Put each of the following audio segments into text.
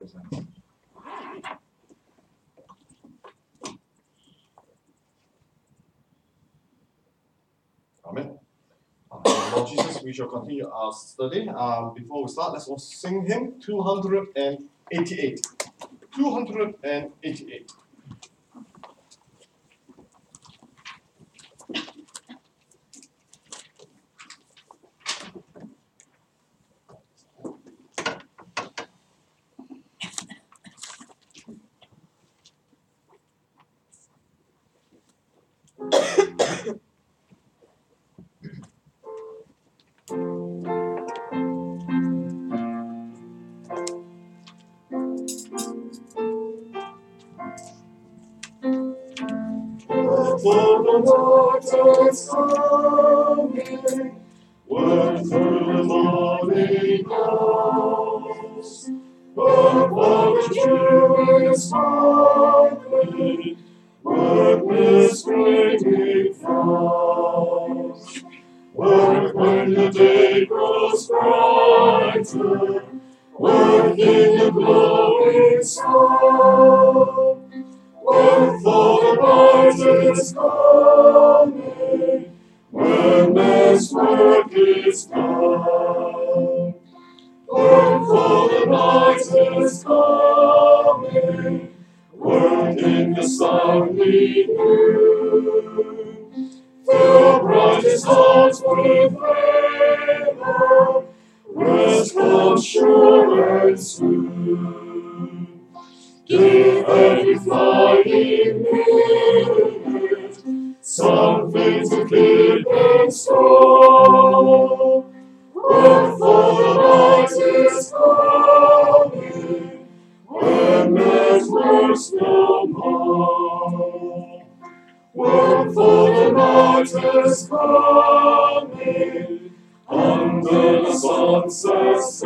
presents. Amen. Lord Jesus, we shall continue our study. Before we start, let's all sing hymn 288. 288. For the waters coming, word through the morning hours. Word for the dew is sparkling, word whispering fast. Word when the day grows brighter, word in the glowing sun. Word for the night is coming, when man's work is done. Word for the night is coming, word in the sunny noon. Fill brightest hearts with favor, rest comes sure and soon. Give every flying minute something to keep in store. Word for the night is coming, when man's works no more. Word for the night is coming, under the sunset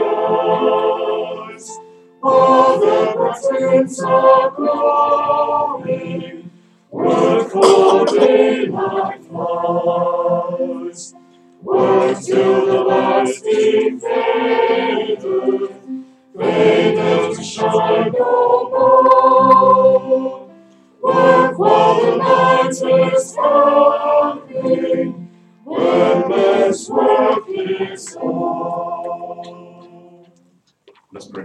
skies. All the tints are glowing, word for daylight flies. Word till the lights be faded, faded to shine no more. Word for the night is coming, when man's work is done. Let's pray.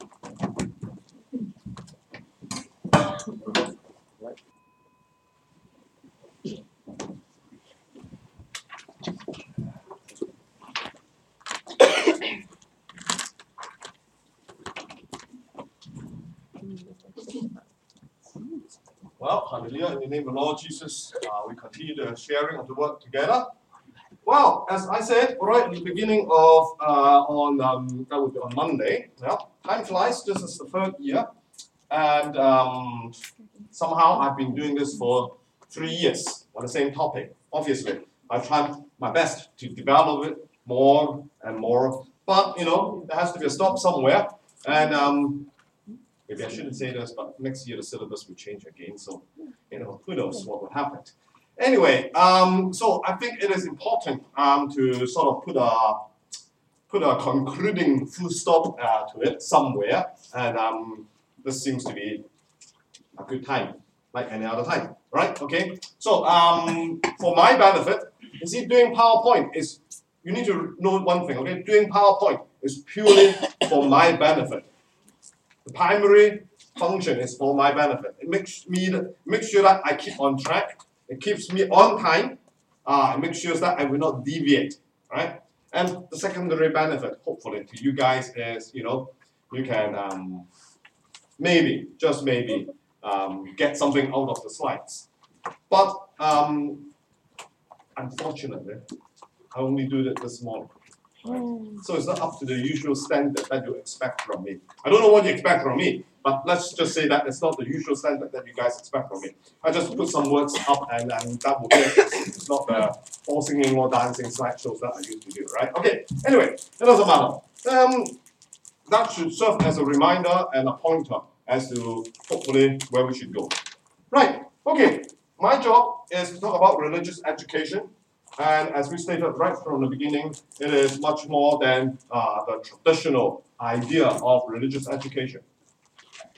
Well, hallelujah, in the name of the Lord Jesus, we continue the sharing of the word together. Well, as I said right at the beginning of, that would be on Monday, yeah, time flies, this is the third year, and somehow I've been doing this for 3 years on the same topic. Obviously, I've tried my best to develop it more and more, but there has to be a stop somewhere, and maybe I shouldn't say this, but next year the syllabus will change again, so who knows what will happen. Anyway, so I think it is important to sort of put a concluding full stop to it somewhere, and this seems to be a good time, like any other time, right? Okay. So for my benefit, you see, doing PowerPoint is, you need to know one thing, okay? Doing PowerPoint is purely for my benefit. The primary function is for my benefit. It makes sure that I keep on track. It keeps me on time. It makes sure that I will not deviate, right? And the secondary benefit, hopefully, to you guys is, you can maybe, just maybe, get something out of the slides. But unfortunately, I only do it this morning. Right? So it's not up to the usual standard that you expect from me. I don't know what you expect from me, but let's just say that it's not the usual standard that you guys expect from me. I just put some words up and that will be it. It's not the all singing or dancing slideshows that I used to do, right? Okay, anyway, it doesn't matter. That should serve as a reminder and a pointer as to hopefully where we should go. Right, okay, my job is to talk about religious education. And as we stated right from the beginning, it is much more than the traditional idea of religious education.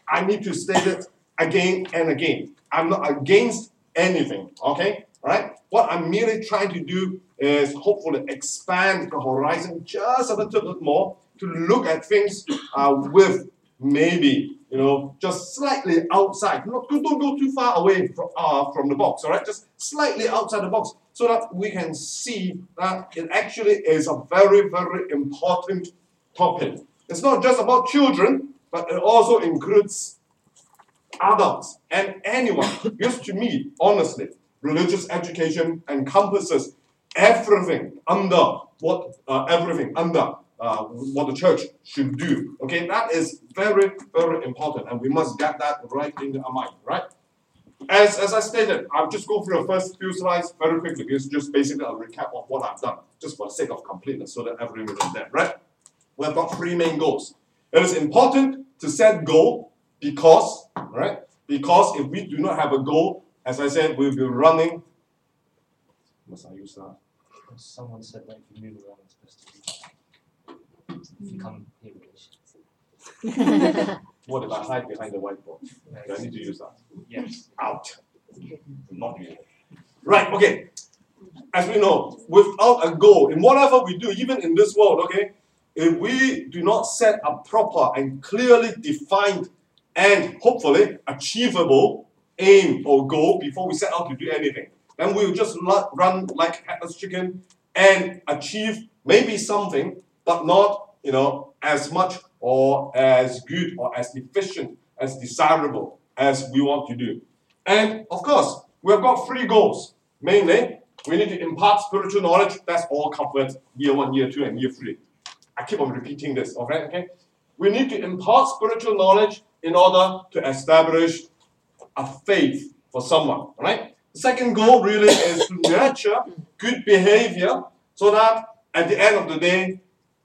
I need to state it again and again. I'm not against anything, okay? All right? What I'm merely trying to do is hopefully expand the horizon just a little bit more to look at things with maybe, just slightly outside. Don't go too far away from the box, all right? Just slightly outside the box so that we can see that it actually is a very, very important topic. It's not just about children, but it also includes adults and anyone. Because to me, honestly, religious education encompasses everything under what the church should do. Okay, that is very, very important, and we must get that right in our mind, right? As I stated, I'll just go through the first few slides very quickly. It's just basically a recap of what I've done, just for the sake of completeness, so that everyone is there, right? We've got three main goals. It is important to set goal because if we do not have a goal, as I said, we'll be running. Must I use that? Someone said that if you move around, it's best to if you come here with us. What if I hide behind the whiteboard? Do I need to use that? Yes. Out. Not you. Right, okay. As we know, without a goal, in whatever we do, even in this world, okay, if we do not set a proper and clearly defined and hopefully achievable aim or goal before we set out to do anything, then we'll just run like headless chicken and achieve maybe something, but not, as much or as good or as efficient, as desirable as we want to do. And of course, we've got three goals. Mainly, we need to impart spiritual knowledge. That's all covered year 1, year 2, and year 3. I keep on repeating this, okay? We need to impart spiritual knowledge in order to establish a faith for someone, all right? The second goal really is to nurture good behavior so that at the end of the day,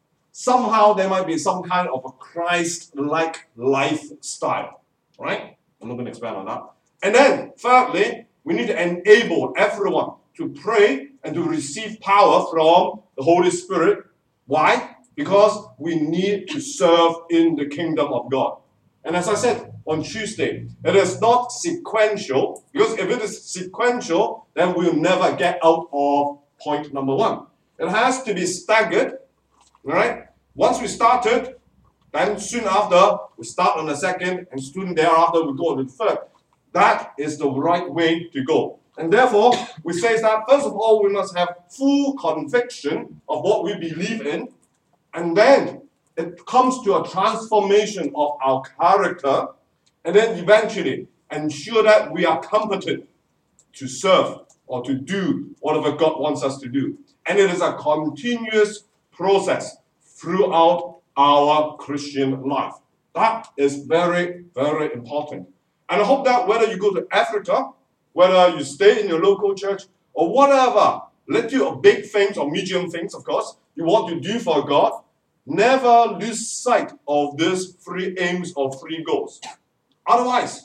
somehow there might be some kind of a Christ-like lifestyle, right? I'm not going to expand on that. And then, thirdly, we need to enable everyone to pray and to receive power from the Holy Spirit. Why? Because we need to serve in the kingdom of God. And as I said on Tuesday, it is not sequential, because if it is sequential, then we'll never get out of point number 1. It has to be staggered, all right? Once we started, then soon after, we start on the second, and soon thereafter, we go on the third. That is the right way to go. And therefore, we say that, first of all, we must have full conviction of what we believe in, and then it comes to a transformation of our character, and then eventually ensure that we are competent to serve or to do whatever God wants us to do. And it is a continuous process throughout our Christian life. That is very, very important. And I hope that whether you go to Africa, whether you stay in your local church, or whatever little or big things or medium things, of course, you want to do for God, never lose sight of these 3 aims or 3 goals. Otherwise,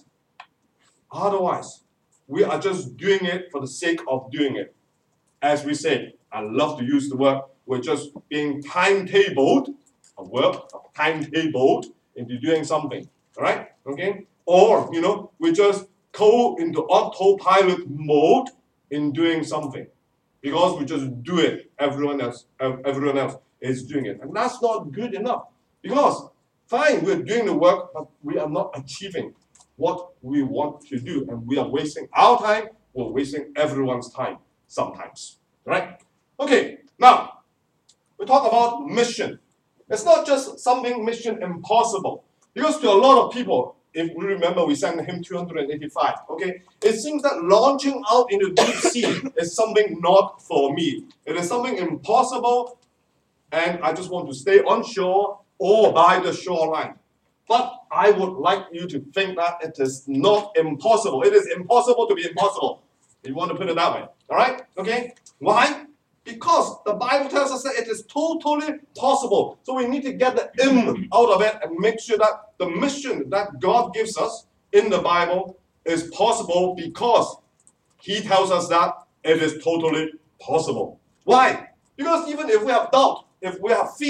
we are just doing it for the sake of doing it. As we say, I love to use the word, we're just being timetabled, timetabled into doing something, all right? Okay? Or, we just go into autopilot mode in doing something because we just do it. Everyone else is doing it, and that's not good enough. Because fine, we're doing the work, but we are not achieving what we want to do, and we are wasting our time. We're wasting everyone's time sometimes, right? Okay, now we talk about mission. It's not just something mission impossible, because to a lot of people, if we remember, we sang the hymn 285, okay? It seems that launching out into deep sea is something not for me. It is something impossible, and I just want to stay on shore or by the shoreline. But I would like you to think that it is not impossible. It is impossible to be impossible, if you want to put it that way. All right? Okay? Why? Because the Bible tells us that it is totally possible. So we need to get the im out of it and make sure that the mission that God gives us in the Bible is possible because He tells us that it is totally possible. Why? Because even if we have doubt, if we have fear,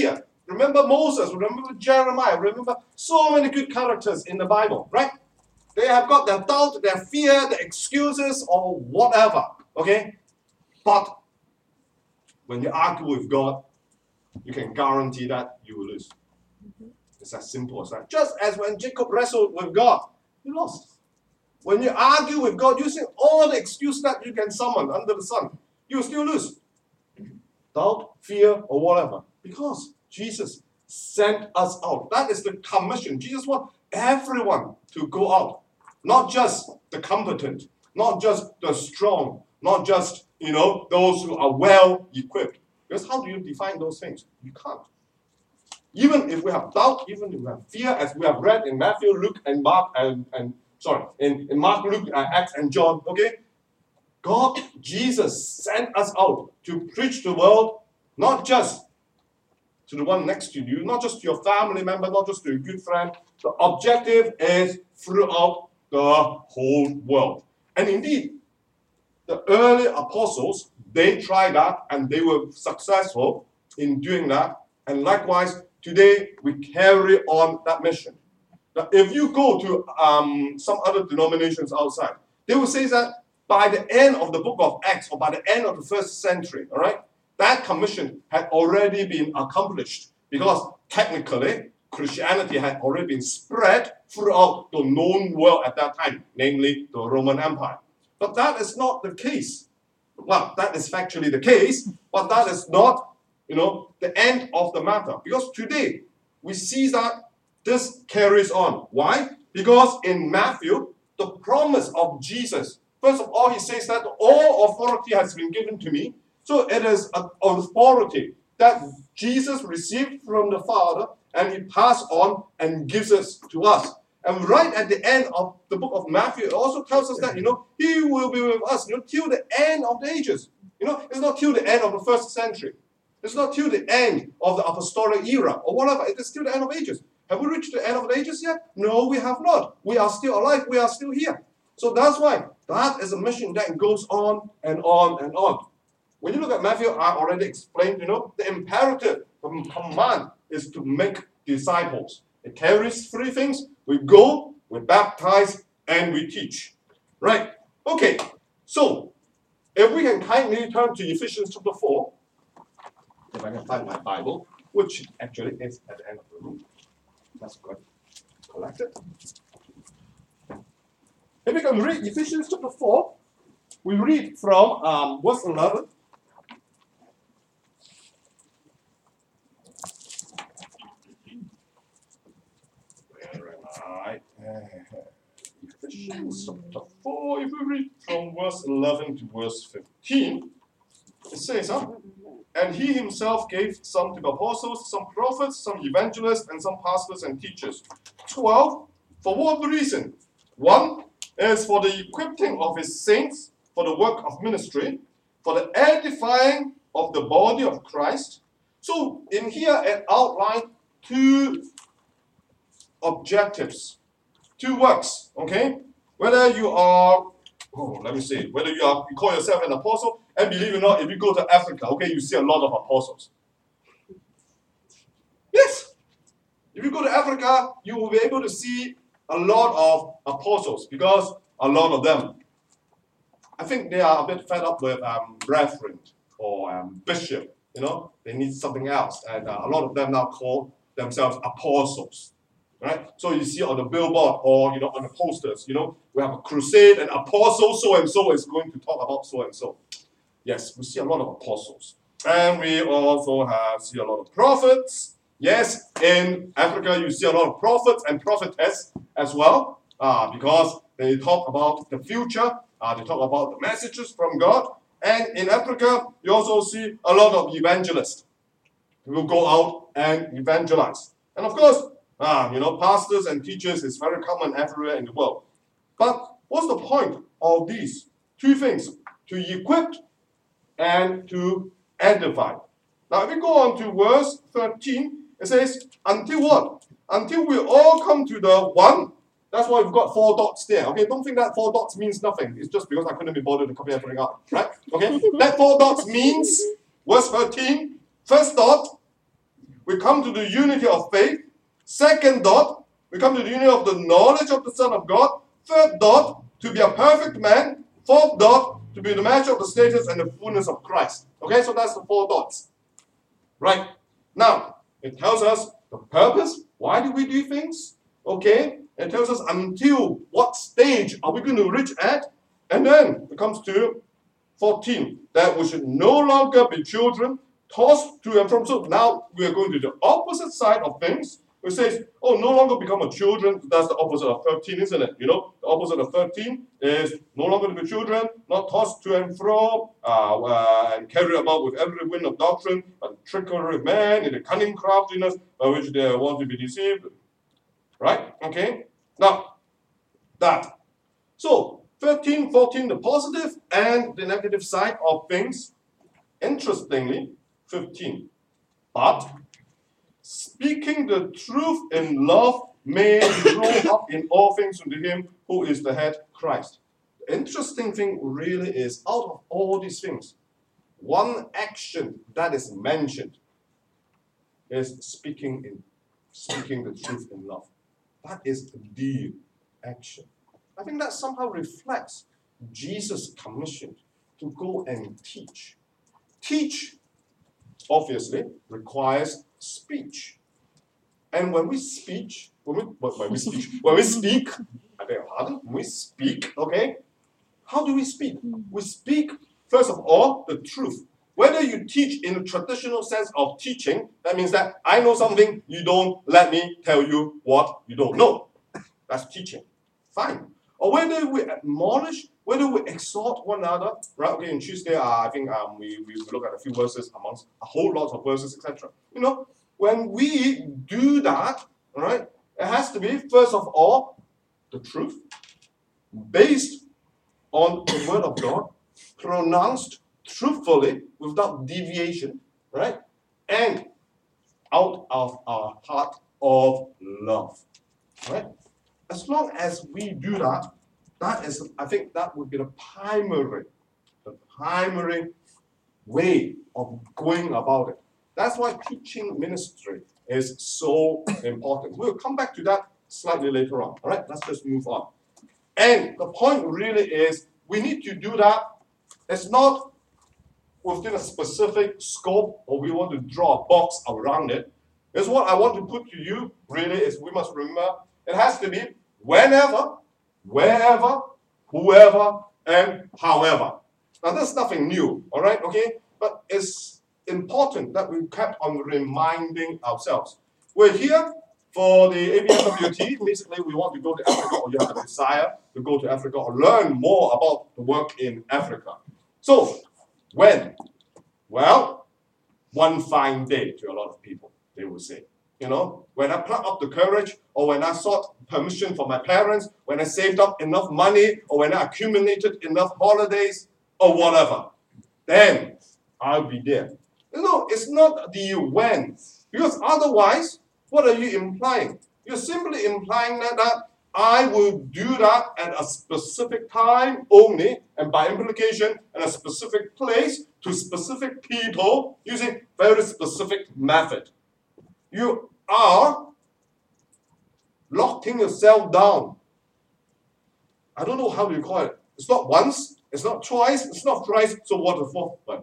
Remember Moses, remember Jeremiah, remember so many good characters in the Bible, right? They have got their doubt, their fear, their excuses, or whatever, okay? But when you argue with God, you can guarantee that you will lose. It's as simple as that. Just as when Jacob wrestled with God, he lost. When you argue with God using all the excuses that you can summon under the sun, you will still lose. Doubt, fear, or whatever. Because Jesus sent us out. That is the commission. Jesus wants everyone to go out. Not just the competent, not just the strong, not just, those who are well equipped. Because how do you define those things? You can't. Even if we have doubt, even if we have fear, as we have read in Matthew, Luke, and Mark, in Mark, Luke, Acts, and John, okay? God, Jesus sent us out to preach the world, not just to the one next to you, not just to your family member, not just to your good friend. The objective is throughout the whole world. And indeed, the early apostles, they tried that and they were successful in doing that. And likewise, today we carry on that mission. Now, if you go to some other denominations outside, they will say that by the end of the book of Acts, or by the end of the first century, all right, that commission had already been accomplished, because technically Christianity had already been spread throughout the known world at that time, namely the Roman Empire. But that is not the case. Well, that is factually the case, but that is not, the end of the matter. Because today, we see that this carries on. Why? Because in Matthew, the promise of Jesus, first of all, he says that all authority has been given to me. So it is an authority that Jesus received from the Father, and he passed on and gives it to us. And right at the end of the book of Matthew, it also tells us that, he will be with us, till the end of the ages. It's not till the end of the first century. It's not till the end of the apostolic era or whatever. It is till the end of ages. Have we reached the end of the ages yet? No, we have not. We are still alive. We are still here. So that's why that is a mission that goes on and on and on. When you look at Matthew, I already explained, the imperative, the command is to make disciples. It carries three things. We go, we baptize, and we teach. Right? Okay. So, if we can kindly turn to Ephesians chapter 4, if I can find my Bible, which actually is at the end of the room. That's good. Collect it. If we can read Ephesians chapter 4, we read from verse 11. Ephesians chapter 4, if we read from verse 11 to verse 15, it says, and he himself gave some to the apostles, some prophets, some evangelists, and some pastors and teachers. 12, for what reason? 1 is for the equipping of his saints for the work of ministry, for the edifying of the body of Christ. So in here it outlined two objectives, two works, okay? Whether you are, whether you call yourself an apostle, and believe it or not, if you go to Africa, okay, you see a lot of apostles. Yes. If you go to Africa, you will be able to see a lot of apostles, because a lot of them, I think they are a bit fed up with brethren or bishop, they need something else. And a lot of them now call themselves apostles. Right? So you see on the billboard or on the posters, we have a crusade and apostle so-and-so is going to talk about so-and-so. Yes, we see a lot of apostles. And we also see a lot of prophets. Yes, in Africa you see a lot of prophets and prophetess as well, because they talk about the future, they talk about the messages from God. And in Africa, you also see a lot of evangelists who will go out and evangelize. And of course, pastors and teachers is very common everywhere in the world. But what's the point of these two things? To equip and to edify. Now, if we go on to verse 13, it says, until what? Until we all come to the one. That's why we've got 4 dots there. Okay, don't think that 4 dots means nothing. It's just because I couldn't be bothered to copy everything out. Right? Okay, that 4 dots means, verse 13, first dot, we come to the unity of faith. Second dot, we come to the unity of the knowledge of the Son of God. Third dot, to be a perfect man. Fourth dot, to be the measure of the status and the fullness of Christ. Okay, so that's the 4 dots. Right. Now, it tells us the purpose. Why do we do things? Okay. It tells us until what stage are we going to reach at. And then it comes to 14, that we should no longer be children, tossed to and from. So now we are going to the opposite side of things. It says, oh, no longer become a children. That's the opposite of 13, isn't it? You know, the opposite of 13 is no longer to be children, not tossed to and fro, and carried about with every wind of doctrine, but trickery of man, in the cunning craftiness by which they want to be deceived. Right? Okay? Now, that. So, 13, 14, the positive and the negative side of things. Interestingly, 15. But speaking the truth in love may grow up in all things unto him who is the head, Christ. The interesting thing really is, out of all these things, one action that is mentioned is speaking the truth in love. That is the action. I think that somehow reflects Jesus' commission to go and teach. Teach, obviously, requires speech. And when we speak, I beg your pardon, when we speak, okay, how do we speak? We speak, first of all, the truth. Whether you teach in the traditional sense of teaching, that means that I know something, you don't let me tell you what you don't know. That's teaching. Fine. Or whether we admonish, whether we exhort one another, right? Okay, on Tuesday, I think we look at a few verses amongst a whole lot of verses, etc. You know, when we do that, right, it has to be, first of all, the truth, based on the word of God, pronounced truthfully, without deviation, right? And out of our heart of love, right? As long as we do that, that is, I think that would be the primary way of going about it. That's why teaching ministry is so important. We'll come back to that slightly later on. All right, let's just move on. And the point really is, we need to do that. It's not within a specific scope, or we want to draw a box around it. It's what I want to put to you, really, is we must remember, it has to be whenever, wherever, whoever, and however. Now, that's nothing new, all right, okay? But it's important that we kept on reminding ourselves. We're here for the ABMWT. Basically, we want to go to Africa, or you have a desire to go to Africa or learn more about the work in Africa. So, when? Well, one fine day to a lot of people, they will say. You know, when I plucked up the courage, or when I sought permission from my parents, when I saved up enough money, or when I accumulated enough holidays, or whatever, then I'll be there. You know, it's not the when, because otherwise, what are you implying? You're simply implying that I will do that at a specific time only, and by implication, in a specific place, to specific people, using very specific method. You are locking yourself down. I don't know how you call it. It's not once, it's not twice, it's not thrice, so what the fourth one?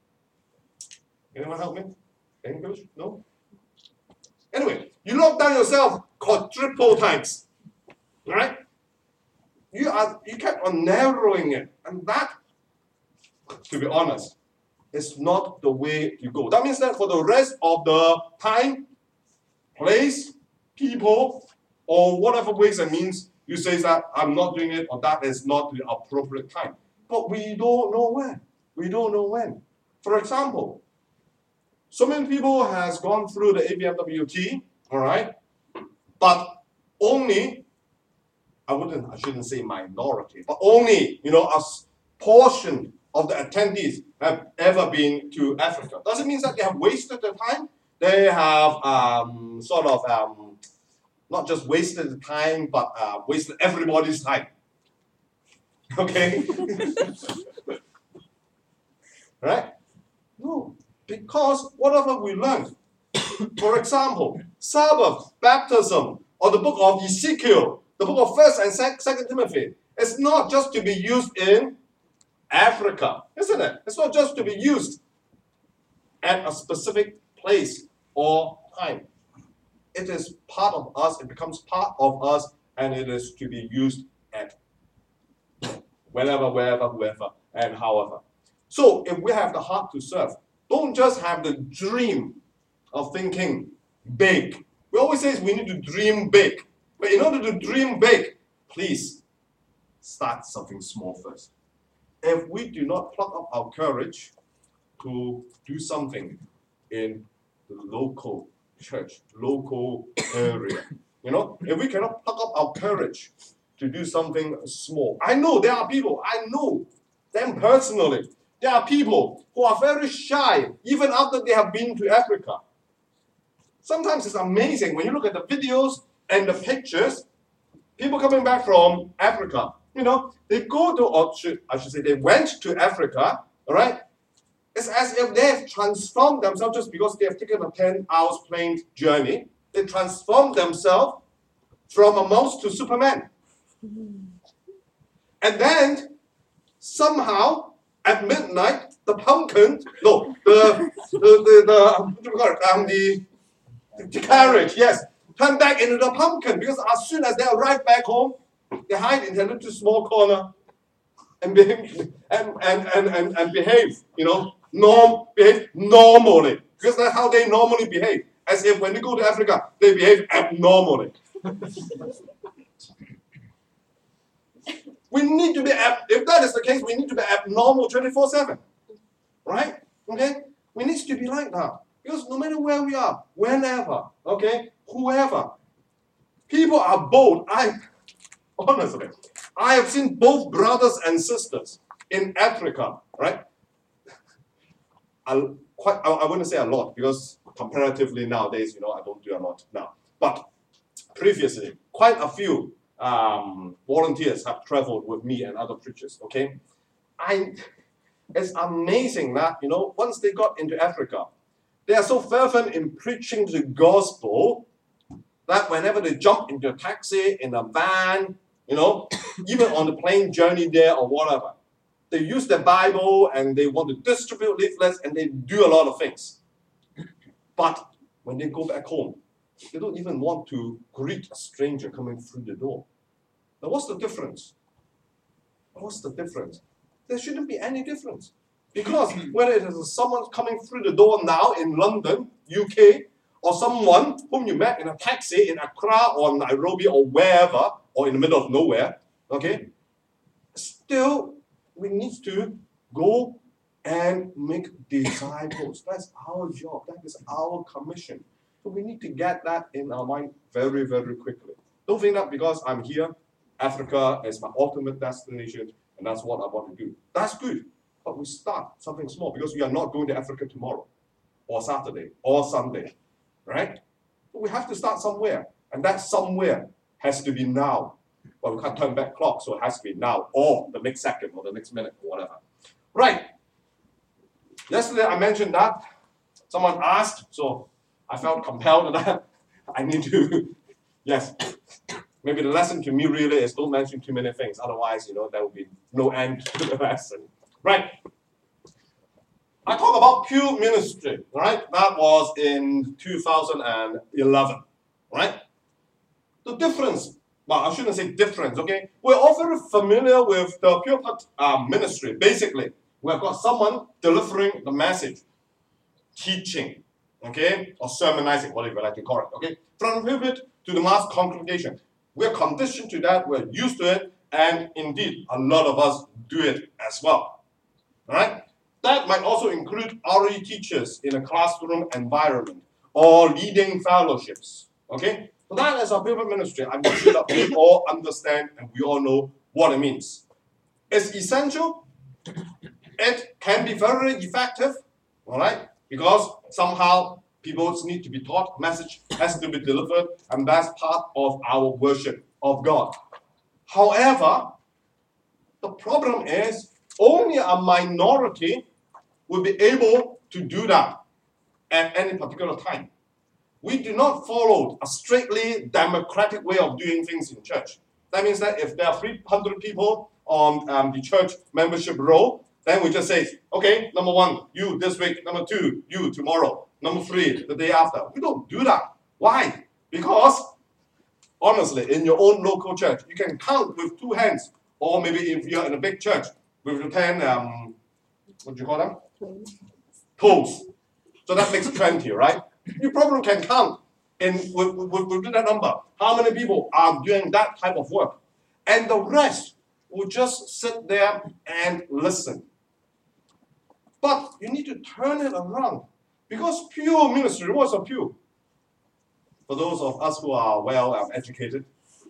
Anyone help me? English? No? Anyway, you lock down yourself quadruple times. Right? You kept on narrowing it. And that, to be honest, is not the way you go. That means that for the rest of the time, place, people, or whatever ways and means, you say that I'm not doing it, or that is not the appropriate time. But we don't know when. We don't know when. For example, so many people has gone through the ABMWT, all right, but only, I shouldn't say minority, but only, you know, a portion of the attendees have ever been to Africa. Does it mean that they have wasted their time? They have not just wasted the time, but wasted everybody's time. Okay? Right? No. Because whatever we learned, For example, Sabbath, baptism, or the book of Ezekiel, the book of 1st and 2nd Timothy. It's not just to be used in Africa, isn't it? It's not just to be used at a specific place or time. It is part of us, it becomes part of us, and it is to be used at whenever, wherever, whoever, and however. So if we have the heart to serve, don't just have the dream of thinking big. We always say we need to dream big. But in order to dream big, please start something small first. If we do not pluck up our courage to do something in the local church, local area, if we cannot pluck up our courage to do something small. I know there are people, I know them personally. There are people who are very shy even after they have been to Africa. Sometimes it's amazing when you look at the videos and the pictures, people coming back from Africa, they go to, or I should say they went to Africa, all right? It's as if they have transformed themselves just because they have taken a 10 hours plane journey. They transformed themselves from a mouse to Superman. And then somehow at midnight, the carriage, yes, turn back into the pumpkin, because as soon as they arrive back home, they hide in a little small corner and behave, and behave, behave normally, because that's how they normally behave. As if when they go to Africa, they behave abnormally. We need to be, if that is the case, we need to be abnormal 24/7, right? Okay, we need to be like that. Because no matter where we are, whenever, okay, whoever, people are bold. Honestly, I have seen both brothers and sisters in Africa, right? I wouldn't say a lot, because comparatively nowadays, I don't do a lot now. But previously, quite a few volunteers have traveled with me and other preachers, okay? It's amazing that, once they got into Africa, they are so fervent in preaching the gospel that whenever they jump into a taxi, in a van, even on the plane journey there or whatever, they use the Bible and they want to distribute leaflets and they do a lot of things. But when they go back home, they don't even want to greet a stranger coming through the door. Now, what's the difference? What's the difference? There shouldn't be any difference. Because whether it is someone coming through the door now in London, UK, or someone whom you met in a taxi in Accra or Nairobi or wherever, or in the middle of nowhere, okay, still we need to go and make disciples. That's our job. That is our commission. So we need to get that in our mind very, very quickly. Don't think that because I'm here, Africa is my ultimate destination, and that's what I want to do. That's good. But we start something small, because we are not going to Africa tomorrow, or Saturday, or Sunday, right? But we have to start somewhere, and that somewhere has to be now. Well, we can't turn back clock, so it has to be now, or the next second, or the next minute, or whatever. Right. Yesterday I mentioned that. Someone asked, so I felt compelled that I need to, yes. Maybe the lesson to me really is don't mention too many things. Otherwise, there will be no end to the lesson. Right. I talk about Pew Ministry, right? That was in 2011, right? The difference, well, I shouldn't say difference, okay? We're all very familiar with the Pure ministry. Basically, we've got someone delivering the message, teaching, okay? Or sermonizing, whatever you like to call it, okay? From the pulpit to the mass congregation. We're conditioned to that, we're used to it, and indeed, a lot of us do it as well. All right? That might also include RE teachers in a classroom environment or leading fellowships. Okay? So that is our pulpit ministry. I'm sure that we all understand and we all know what it means. It's essential. It can be very effective, all right? Because somehow people need to be taught, message has to be delivered, and that's part of our worship of God. However, the problem is only a minority will be able to do that at any particular time. we do not follow a strictly democratic way of doing things in church. That means that if there are 300 people on the church membership roll, then we just say, okay, number 1, you this week. Number 2, you tomorrow. Number 3, the day after. We don't do that. Why? Because, honestly, in your own local church, you can count with 2 hands. Or maybe if you're in a big church, with your 10, what do you call them? Toes. So that makes 20, right? You probably can count within that number how many people are doing that type of work. And the rest will just sit there and listen. But you need to turn it around. Because pew ministry, what's a pew? For those of us who are well educated,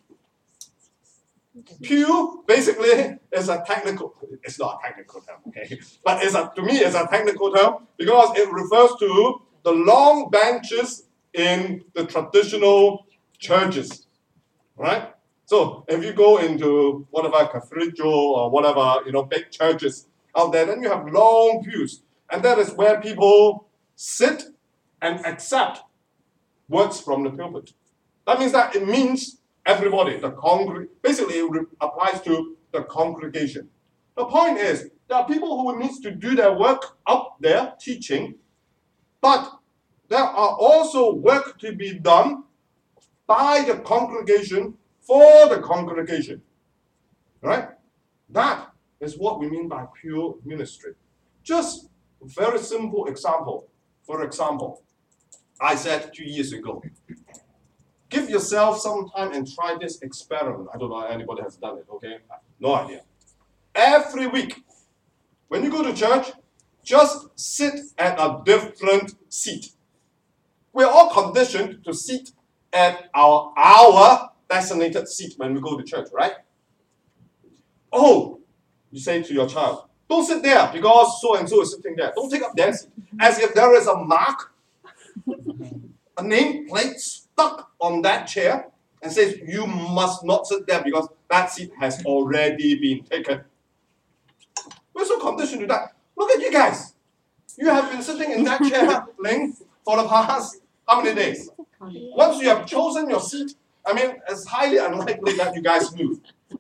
pew basically is a technical, it's not a technical term, okay? But to me, it's a technical term because it refers to the long benches in the traditional churches, right? So if you go into whatever cathedral or whatever, big churches out there, then you have long pews. And that is where people sit and accept words from the pulpit. That means that it means everybody, basically it applies to the congregation. The point is, there are people who need to do their work up there teaching, but there are also work to be done by the congregation for the congregation. Right? That is what we mean by pure ministry. Just a very simple example. For example, I said 2 years ago, give yourself some time and try this experiment. I don't know if anybody has done it, okay? No idea. Every week, when you go to church, just sit at a different seat. We're all conditioned to sit at our designated seat when we go to church, right? Oh, you say to your child, don't sit there because so-and-so is sitting there. Don't take up their seat. As if there is a mark, a name plate stuck on that chair and says, you must not sit there because that seat has already been taken. We're so conditioned to that. Look at you guys. You have been sitting in that chair, Ling, for the past how many days? Once you have chosen your seat, it's highly unlikely that you guys move.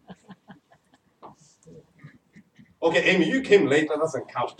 Okay, Amy, you came late, that doesn't count.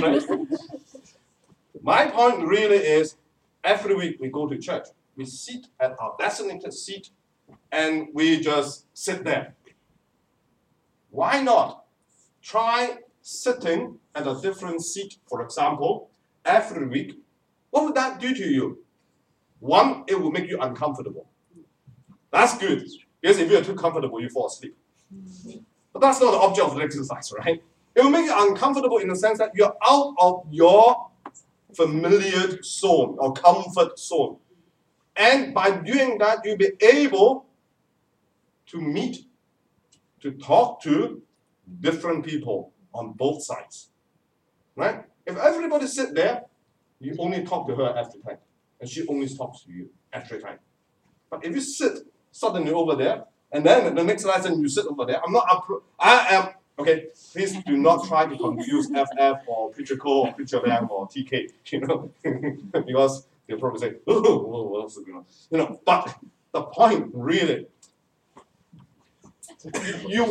My point really is, every week we go to church. We sit at our designated seat and we just sit there. Why not try sitting at a different seat, for example, every week? What would that do to you? 1, it will make you uncomfortable. That's good, because if you're too comfortable, you fall asleep. But that's not the object of the exercise, right? It will make you uncomfortable in the sense that you're out of your familiar zone or comfort zone. And by doing that, you'll be able to meet, to talk to different people on both sides. Right? If everybody sit there, you only talk to her every time. And she only talks to you every time. But if you sit suddenly over there, and then the next lesson you sit over there, okay, please do not try to confuse FF or Preacher Cole or Preacher Lam or TK, because they'll probably say, but the point really, you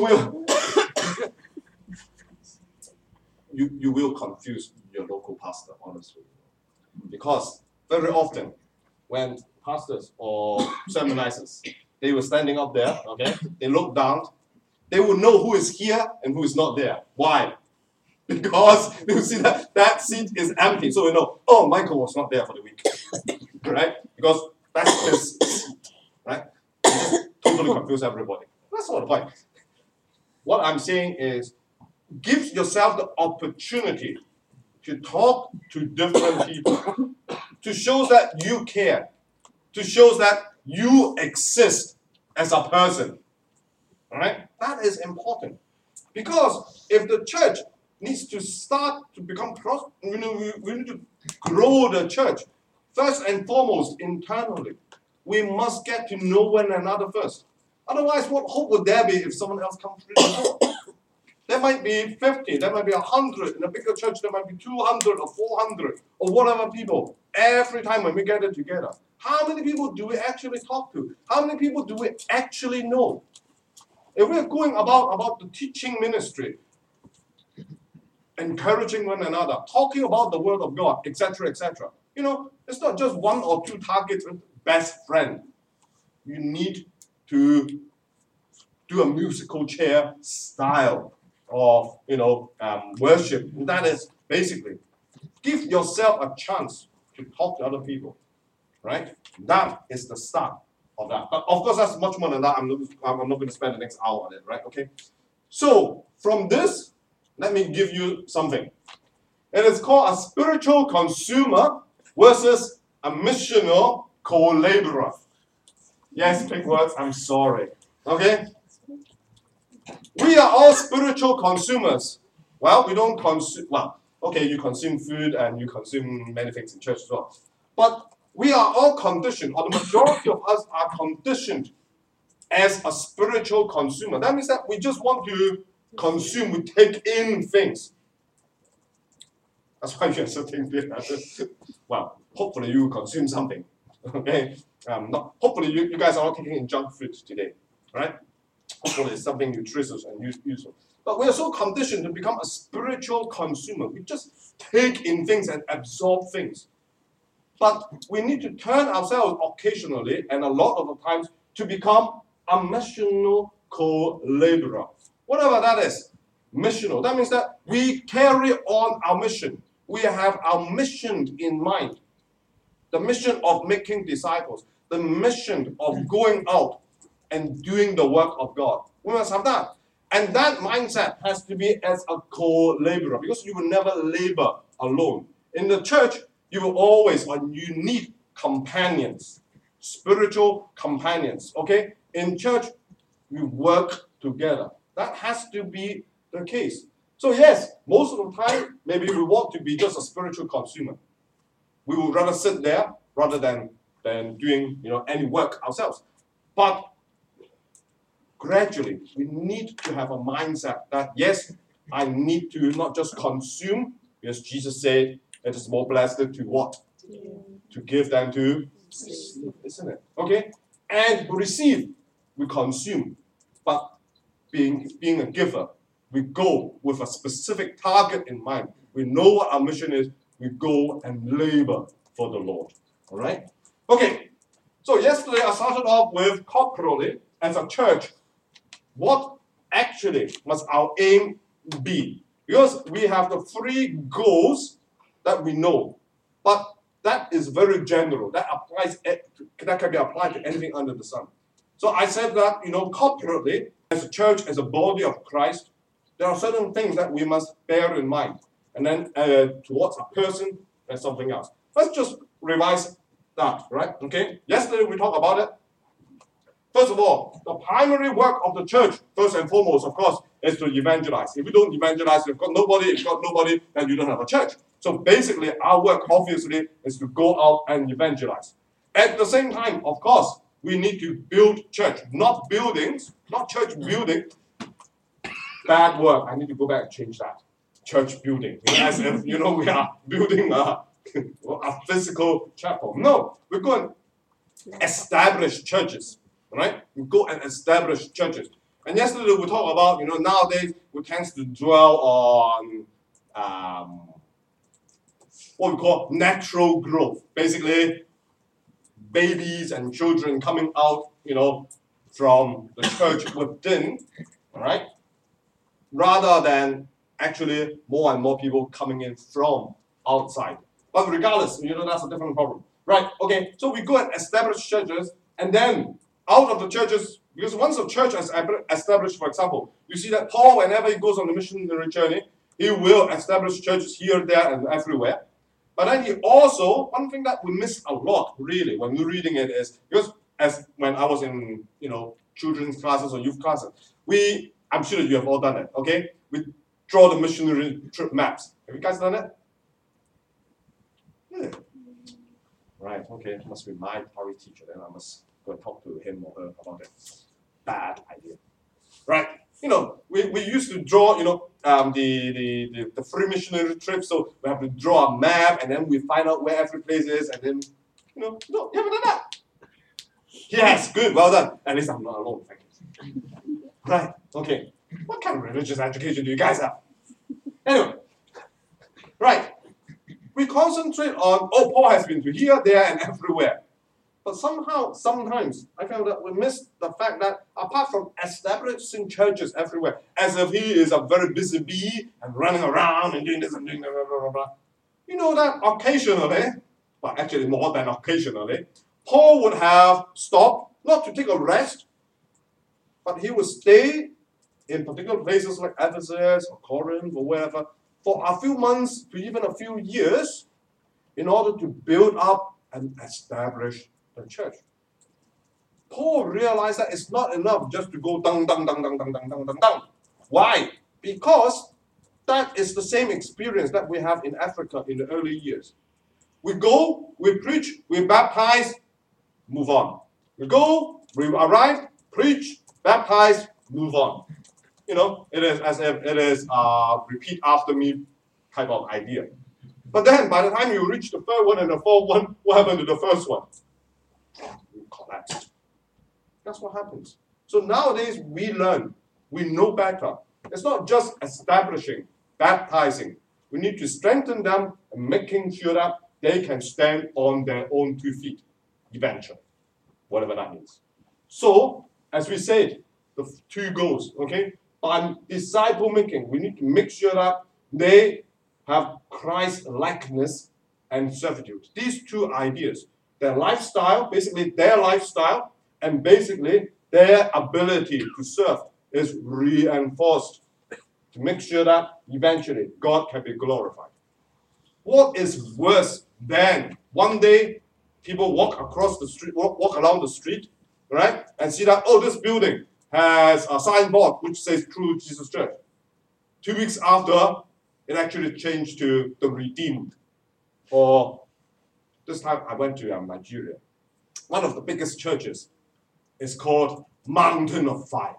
will confuse your local pastor, honestly. Because very often, when pastors or sermonizers, they were standing up there, okay, they look down, they will know who is here and who is not there. Why? Because they will see that seat is empty. So we know, oh, Michael was not there for the week. Right? Because that's his seat. Right? Totally confuse everybody. That's not the point. What I'm saying is, give yourself the opportunity to talk to different people, to show that you care, to show that you exist as a person. All right? That is important. Because if the church needs to start to become we need to grow the church. First and foremost, internally. We must get to know one another first. Otherwise, what hope would there be if someone else comes through the door? There might be 50, there might be 100. In a bigger church, there might be 200 or 400 or whatever people. Every time when we gather together, How many people do we actually talk to? How many people do we actually know? If we're going about the teaching ministry, encouraging one another, talking about the word of God, etc., etc. It's not just one or two targets with best friend. You need to do a musical chair style of worship. And that is basically give yourself a chance to talk to other people, right? That is the start of that. But of course, that's much more than that. I'm not going to spend the next hour on it, right? Okay. So from this, let me give you something. It is called a spiritual consumer versus a missional co-laborer. Yes, big words. I'm sorry. Okay. We are all spiritual consumers. Well, we don't consume. Well, okay, you consume food and you consume many things in church as well. But we are all conditioned, or the majority of us are conditioned as a spiritual consumer. That means that we just want to consume, we take in things. That's why you're sitting there. Well, hopefully you consume something. Okay? Hopefully you guys are not taking in junk food today. Right? Hopefully it's something nutritious and useful. But we are so conditioned to become a spiritual consumer. We just take in things and absorb things. But we need to turn ourselves occasionally and a lot of the times to become a missional co-laborer. Whatever that is, missional. That means that we carry on our mission. We have our mission in mind. The mission of making disciples. The mission of going out and doing the work of God. We must have that. And that mindset has to be as a co-laborer, because you will never labor alone. In the church, you will always, or you need companions, spiritual companions. Okay? In church, we work together. That has to be the case. So yes, most of the time, maybe we want to be just a spiritual consumer. We would rather sit there rather than doing any work ourselves. But gradually, we need to have a mindset that yes, I need to not just consume, because Jesus said it is more blessed to what? To give than to receive, isn't it? Okay? And receive, we consume. But being a giver, we go with a specific target in mind. We know what our mission is. We go and labor for the Lord. All right? Okay. So yesterday I started off with corporately as a church. What actually must our aim be? Because we have the 3 goals that we know. But that is very general. That can be applied to anything under the sun. So I said that, corporately, as a church, as a body of Christ, there are certain things that we must bear in mind. And then towards a person, there's something else. Let's just revise that, right? Okay? Yesterday we talked about it. First of all, the primary work of the church, first and foremost, of course, is to evangelize. If you don't evangelize, you've got nobody, then you don't have a church. So basically, our work, obviously, is to go out and evangelize. At the same time, of course, we need to build church, not buildings, not church building. Bad work. I need to go back and change that. Church building. As if, we are building a physical chapel. No, we're going to establish churches. Right? We go and establish churches. And yesterday we talked about, nowadays we tend to dwell on what we call natural growth. Basically, babies and children coming out, from the church within, all right? Rather than actually more and more people coming in from outside. But regardless, that's a different problem. Right, okay, so we go and establish churches, and then out of the churches, because once a church is established, for example, you see that Paul, whenever he goes on the missionary journey, he will establish churches here, there, and everywhere. But then he also, one thing that we miss a lot, really, when we're reading it is, because when I was in, children's classes or youth classes, I'm sure that you have all done it, okay? We draw the missionary trip maps. Have you guys done it? Yeah. Right, okay, it must be my Pari teacher, then I must go and talk to him or her about it. Bad idea. Right, we used to draw, the free missionary trip, so we have to draw a map, and then we find out where every place is, and then, No, you haven't done that. Yes, good, well done. At least I'm not alone, thank you. Right, okay. What kind of religious education do you guys have? Anyway, right. We concentrate on, oh, Paul has been to here, there, and everywhere. But somehow, sometimes, I found that we miss the fact that apart from establishing churches everywhere, as if he is a very busy bee and running around and doing this and doing that, blah, blah, blah, blah. You know that occasionally, well, actually more than occasionally, Paul would have stopped, not to take a rest, but he would stay in particular places like Ephesus or Corinth or wherever for a few months to even a few years in order to build up and establish the church. Paul realized that it's not enough just to go down. Why? Because that is the same experience that we have in Africa in the early years. We go, we preach, we baptize, move on. We go, we arrive, preach, baptize, move on. You know, it is as if it is a repeat after me type of idea. But then by the time you reach the third one and the fourth one, what happened to the first one? You collapsed. That's what happens. So nowadays we learn, we know better. It's not just establishing, baptizing. We need to strengthen them and making sure that they can stand on their own 2 feet eventually, whatever that means. So, as we said, the 2 goals, okay? On disciple making, we need to make sure that they have Christ likeness and servitude. These 2 ideas, their lifestyle, basically their lifestyle, and basically their ability to serve is reinforced to make sure that eventually God can be glorified. What is worse than one day people walk across the street, walk along the street, right, and see that, oh, this building has a signboard which says True Jesus Church. 2 weeks after, it actually changed to the Redeemed. Or this time I went to Nigeria. One of the biggest churches is called Mountain of Fire.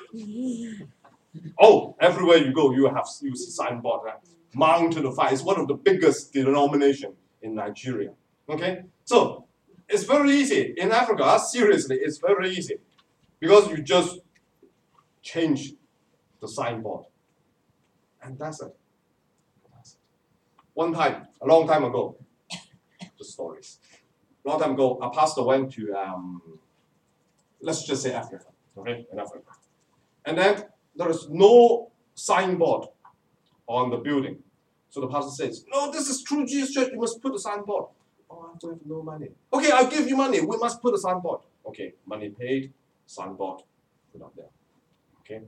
Oh, everywhere you go, you see signboard, right? Mountain of Fire is one of the biggest denomination in Nigeria. Okay, so it's very easy in Africa. Seriously, it's very easy because you just change the signboard, and that's it. One time, a long time ago, the stories. A long time ago, a pastor went to let's just say Africa, okay, in Africa, and then there is no signboard on the building. So the pastor says, no, this is True Jesus Church, you must put a signboard. Oh, I have no money. Okay, I'll give you money, we must put a signboard. Okay, money paid, signboard put up there. Okay?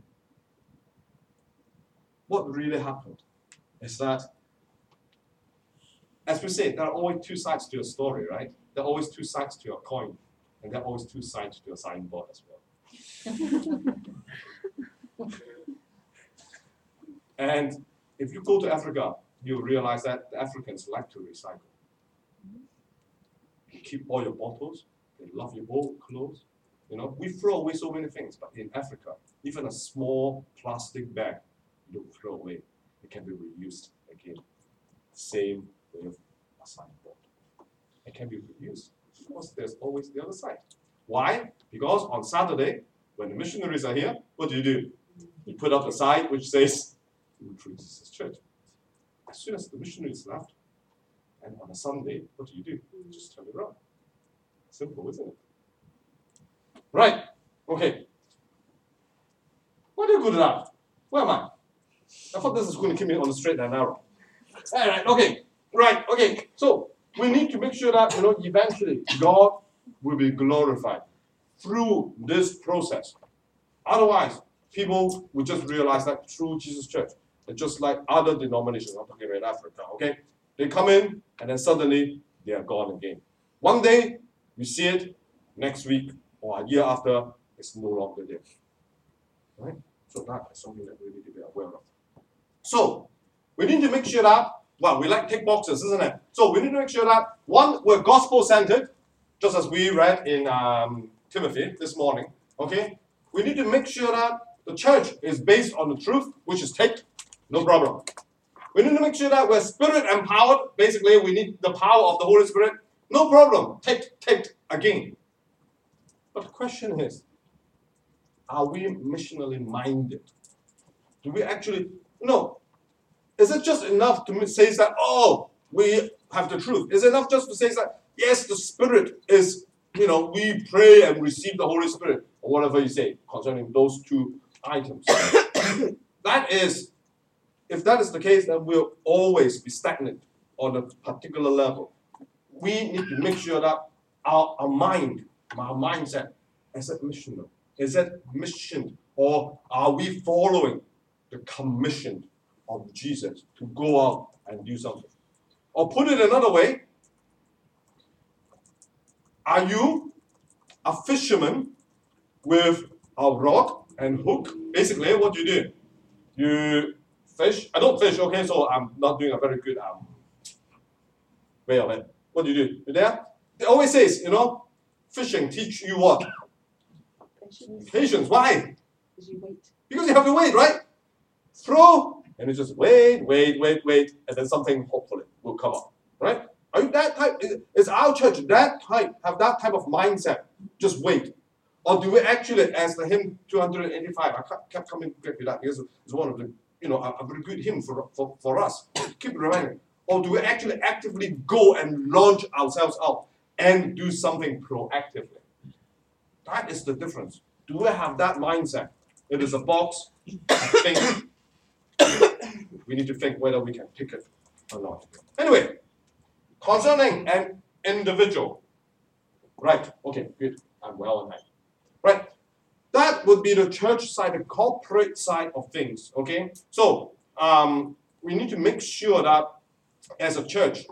What really happened is that, as we say, there are always 2 sides to a story, right? There are always 2 sides to a coin, and there are always 2 sides to a signboard as well. And if you go to Africa, you'll realize that the Africans like to recycle. You keep all your bottles, they love your old clothes. You know, we throw away so many things, but in Africa, even a small plastic bag, you don't throw away. It can be reused again. Same with a signboard. It can be reused. Of course, there's always the other side. Why? Because on Saturday, when the missionaries are here, what do? You put up a sign which says, True Jesus Church. As soon as the missionaries left, and on a Sunday, what do? You just turn it around. Simple, isn't it? Right. Okay. Why do you go to that? Where am I? I thought this is going to keep me on the straight and narrow. All right. Okay. Right. Okay. So we need to make sure that eventually God will be glorified through this process. Otherwise, people will just realize that True Jesus Church is just like other denominations. I'm talking about Africa. Okay. They come in and then suddenly they are gone again. One day you see it, next week or a year after, it's no longer there. Right? So that is something that we need to be aware of. So we need to make sure that, well, we like tick boxes, isn't it? So we need to make sure that, one, we're gospel-centered, just as we read in Timothy this morning. Okay? We need to make sure that the church is based on the truth, which is take, no problem. We need to make sure that we're spirit empowered. Basically, we need the power of the Holy Spirit No problem. Take again. But the question is, are we missionally minded? Do we actually, no. Is it just enough to say that, oh, we have the truth? Is it enough just to say that, yes, the Spirit is, we pray and receive the Holy Spirit, or whatever you say concerning those two items? That is, if that is the case, then we'll always be stagnant on a particular level. We need to make sure that our mind, our mindset, is it missional? Is it mission? Or are we following the commission of Jesus to go out and do something? Or put it another way, are you a fisherman with a rod and hook? Basically, what do? You fish. I don't fish, okay, so I'm not doing a very good way of it. What do? You there? It always says, fishing teach you what? Patience. Why? Because you wait. Because you have to wait, right? Throw, and you just wait, and then something hopefully will come up, right? Are you that type? Is our church that type? Have that type of mindset? Just wait, or do we actually, as the hymn 285? I kept coming back to that because it's one of the a very good hymn for us. Keep reminding. Or do we actually actively go and launch ourselves out and do something proactively? That is the difference. Do we have that mindset? It is a box. I think we need to think whether we can pick it or not. Anyway, concerning an individual. Right, okay, good. I'm well on that. Right, that would be the church side, the corporate side of things, okay? So, we need to make sure that as a church,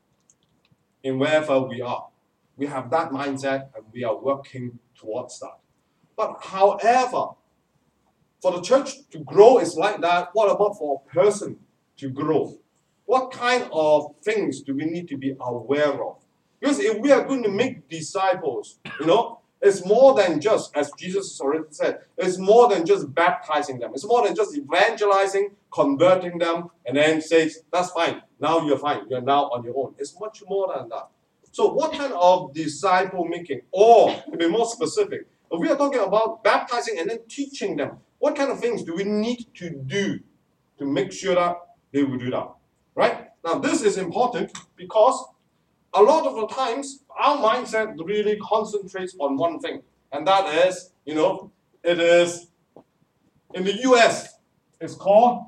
in wherever we are, we have that mindset and we are working towards that. But however, for the church to grow is like that. What about for a person to grow? What kind of things do we need to be aware of? Because if we are going to make disciples, it's more than just, as Jesus has already said, it's more than just baptizing them. It's more than just evangelizing, converting them, and then says, that's fine. Now you're fine. You're now on your own. It's much more than that. So what kind of disciple making, or to be more specific, if we are talking about baptizing and then teaching them, what kind of things do we need to do to make sure that they will do that? Right? Now this is important because a lot of the times our mindset really concentrates on one thing, and that is, it is in the US, it's called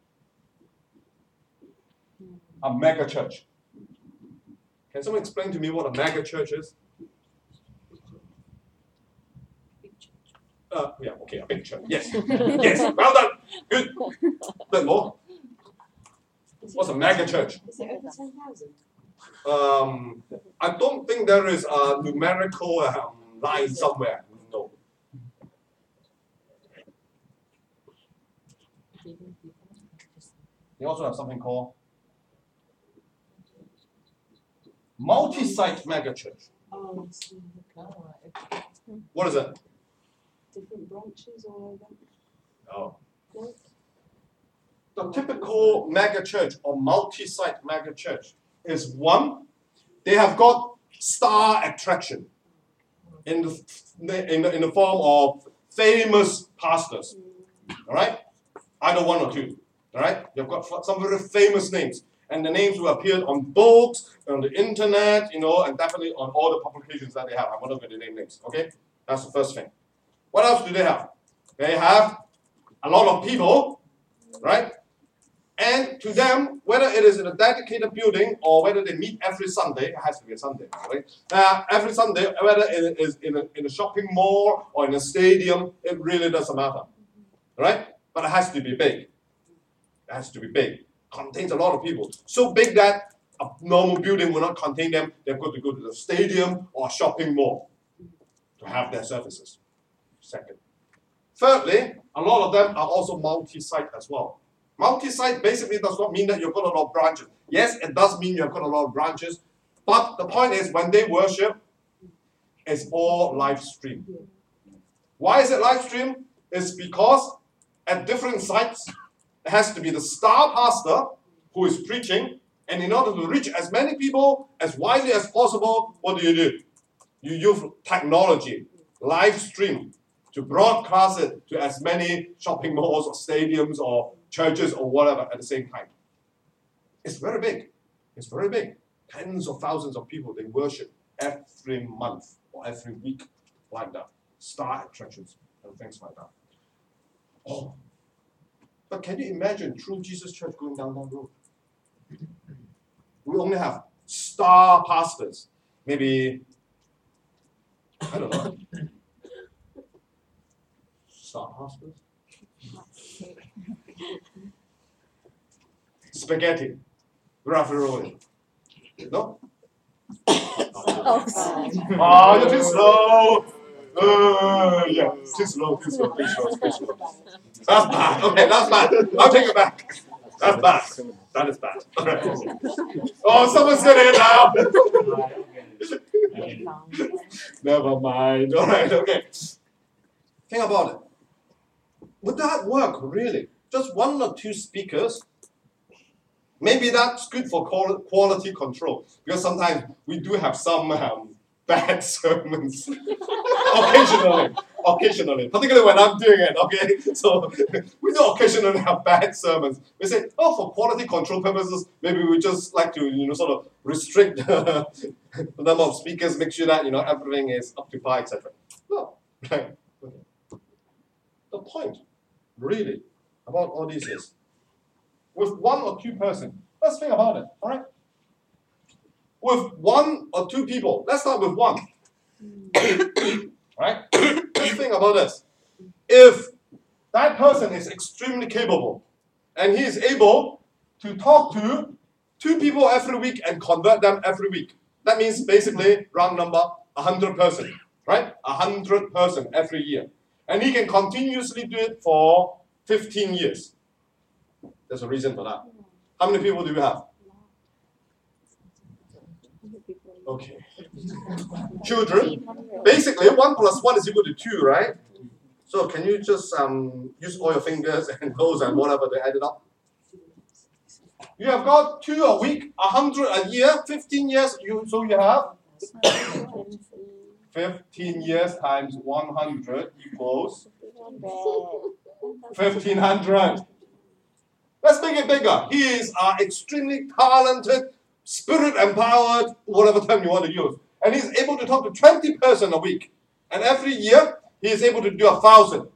a mega church. Can someone explain to me what a mega church is? Yeah, okay, a big church. Yes. Yes, well done. Good. Bit more. What's a mega church? Is it over 10,000? I don't think there is a numerical line somewhere. No. They also have something called multi-site megachurch. Oh, I see. What is it? Different branches all over. Oh. What? The typical megachurch or multi-site megachurch is one, they have got star attraction in the form of famous pastors. All right? Either one or two. All right? You've got some very famous names. And the names will appear on books, on the internet, and definitely on all the publications that they have. I'm not going to name names, okay? That's the first thing. What else do they have? They have a lot of people, right? And to them, whether it is in a dedicated building or whether they meet every Sunday, it has to be a Sunday, right? Every Sunday, whether it is in a shopping mall or in a stadium, it really doesn't matter, right? But it has to be big. It has to be big. Contains a lot of people. So big that a normal building will not contain them. They've got to go to the stadium or a shopping mall to have their services. Second. Thirdly, a lot of them are also multi-site as well. Multi-site basically does not mean that you've got a lot of branches. Yes, it does mean you've got a lot of branches, but the point is when they worship, it's all live stream. Why is it live stream? It's because at different sites, it has to be the star pastor who is preaching, And in order to reach as many people as widely as possible, what do? You use technology, live stream, to broadcast it to as many shopping malls or stadiums or churches or whatever at the same time. It's very big. It's very big. Tens of thousands of people, they worship every month or every week like that. Star attractions and things like that. Oh. But can you imagine True Jesus Church going down that road? We only have star pastors. Maybe, I don't know. Star pastors? Spaghetti. Ravioli. No? Oh, you're too slow. Yeah, too slow. That's bad. Okay, that's bad. I'll take it back. That's bad. That is bad. Right. Oh, someone's doing it now. Never mind. All right, okay. Think about it. Would that work, really? Just one or two speakers? Maybe that's good for quality control, because sometimes we do have some bad sermons. Occasionally, particularly when I'm doing it, okay? So we do occasionally have bad sermons. We say, oh, for quality control purposes, maybe we just like to, sort of restrict the number of speakers, make sure that, everything is up to par, etc. No, right? Okay. The point, really, about all this is, with one or two persons, let's think about it, all right? With one or two people, let's start with one. Right? Let's think about this. If that person is extremely capable and he is able to talk to two people every week and convert them every week, that means basically, round number, 100 persons, right? 100 persons every year. And he can continuously do it for 15 years. There's a reason for that. How many people do we have? Okay. Children. Basically, 1 plus 1 is equal to 2, right? So can you just use all your fingers and toes and whatever to add it up? You have got 2 a week, 100 a year, 15 years. So you have 15 years times 100 equals 1,500. Let's make it bigger. He is extremely talented, spirit-empowered, whatever term you want to use. And he's able to talk to 20 persons a week. And every year, he is able to do 1,000.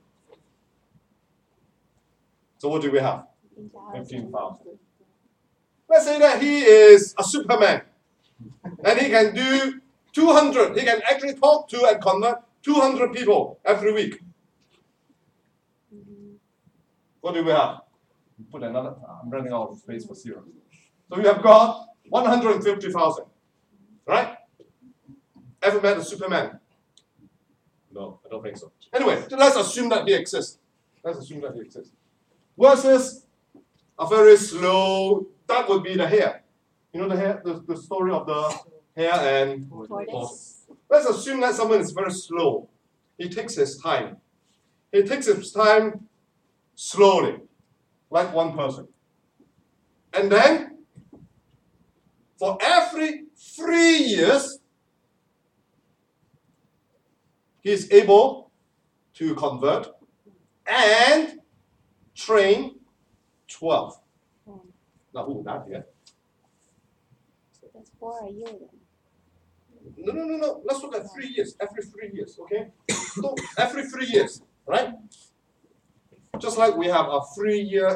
So what do we have? 15,000. Let's say that he is a Superman. And he can do 200. He can actually talk to and convert 200 people every week. What do we have? Put another, I'm running out of space for zero. So we have got 150,000, right? Ever met a Superman? No, I don't think so. Anyway, let's assume that he exists. Versus a very slow, that would be the hare. You know the hare, the story of the hare and tortoise. Let's assume that someone is very slow. He takes his time. He takes his time slowly, like one person. And then, for every 3 years, he is able to convert and train 12. Now, who would that be? So that's 4 a year then. No. Let's look at 3 years. Every 3 years, okay? So, every 3 years, right? Just like we have a 3-year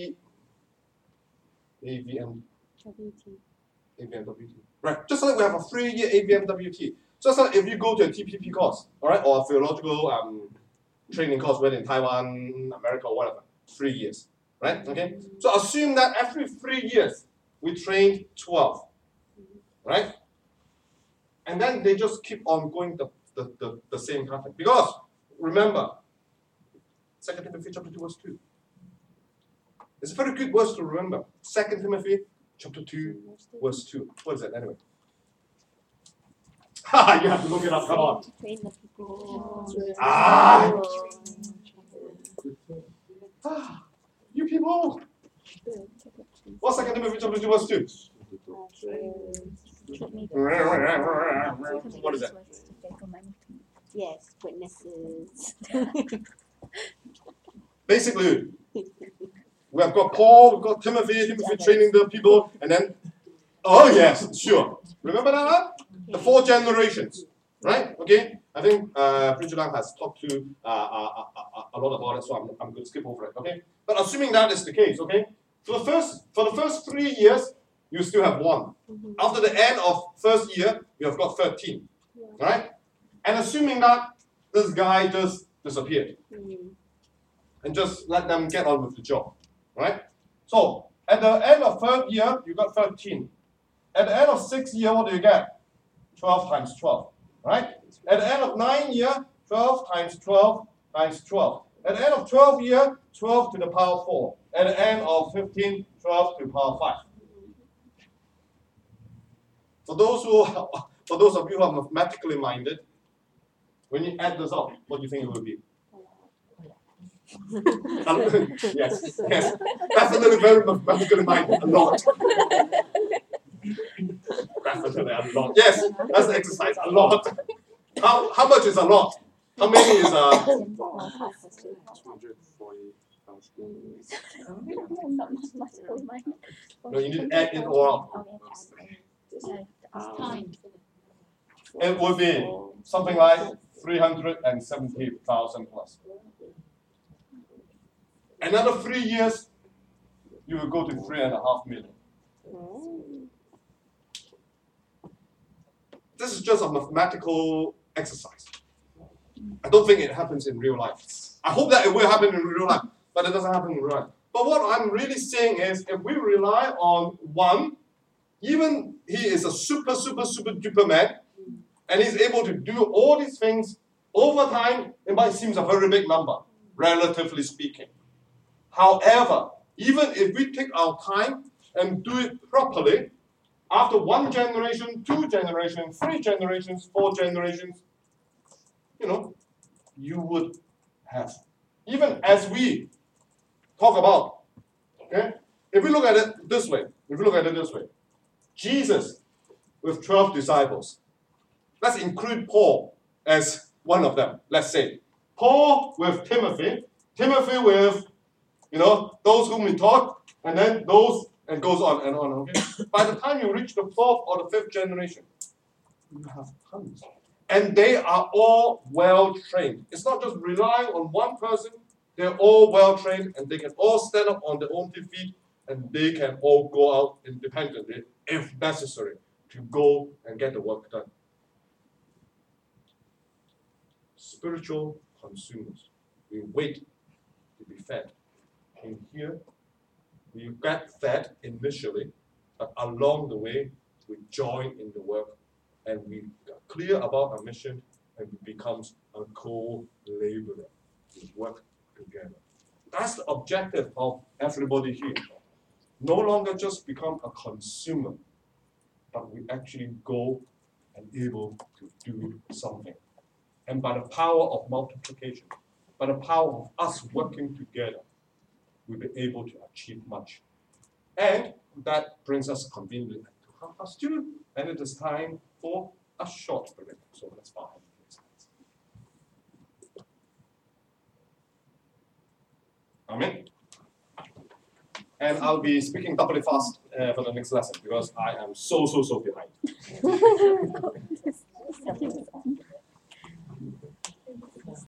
AVMWT. Right. Just like we have a 3-year AVMWT. Just like if you go to a TPP course, all right, or a theological training course, whether in Taiwan, America, or whatever, 3 years, right? Okay. So assume that every 3 years we train 12, right? And then they just keep on going the same pattern. Because remember, 2 Timothy chapter 2 verse 2. It's a very good verse to remember. 2 Timothy chapter 2 verse 2. What is that anyway? You have to look it up, come on. Train the people. You people. What's 2 Timothy chapter 2 verse 2? What is that? Yes, witnesses. Basically, we have got Paul, we've got Timothy training the people, and then, oh yes, sure. Remember that one? The 4 generations, right? Okay, I think Prince Lang has talked to a lot about it, so I'm going to skip over it, okay? But assuming that is the case, okay? For the first 3 years, you still have 1. After the end of first year, you have got 13, right? And assuming that this guy just disappeared, and just let them get on with the job, right? So at the end of 3rd year, you got 13. At the end of 6th year, what do you get? 12 times 12, right? At the end of 9th year, 12 times 12 times 12. At the end of 12th year, 12 to the power 4. At the end of 15, 12 to the power 5. For those of you who are mathematically minded, when you add this up, what do you think it will be? Yes, definitely very mathematically minded, a lot. Definitely a lot. Yes, that's the exercise, a lot. How much is a lot? How many is 240,000. No, you need to add it all up. It would be something like 370,000 plus. Another 3 years, you will go to 3.5 million. This is just a mathematical exercise. I don't think it happens in real life. I hope that it will happen in real life, but it doesn't happen in real life. But what I'm really saying is, if we rely on one, even he is a super duper man, and he's able to do all these things over time, it might seem a very big number, relatively speaking. However, even if we take our time and do it properly, after 1 generation, 2 generations, 3 generations, 4 generations, you would have. Even as we talk about, okay? If we look at it this way, Jesus with 12 disciples. Let's include Paul as one of them, let's say. Paul with Timothy, Timothy with, those whom we taught, and then those, and goes on and on, okay? By the time you reach the 4th or the 5th generation, you have tons. And they are all well trained. It's not just relying on one person, they're all well trained and they can all stand up on their own 2 feet and they can all go out independently if necessary to go and get the work done. Spiritual consumers. We wait to be fed. In here, we get fed initially, but along the way, we join in the work and we are clear about our mission and we become a co-laborer. We work together. That's the objective of everybody here. No longer just become a consumer, but we actually go and able to do something. And by the power of multiplication, by the power of us working together, we'll be able to achieve much. And that brings us conveniently to 2:30, and it is time for a short break. So let's bow. Amen. And I'll be speaking doubly fast for the next lesson because I am so behind.